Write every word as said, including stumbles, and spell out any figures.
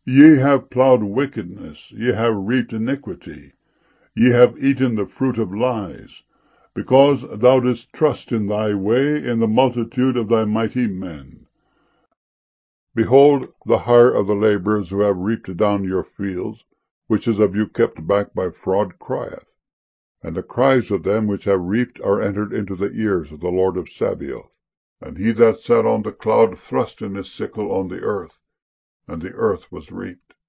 Ye have plowed wickedness, ye have reaped iniquity, ye have eaten the fruit of lies, because thou didst trust in thy way in the multitude of thy mighty men. Behold, the hire of the laborers who have reaped down your fields, which is of you kept back by fraud, crieth. And the cries of them which have reaped are entered into the ears of the Lord of Sabaoth. And he that sat on the cloud thrust in his sickle on the earth, and the earth was reaped.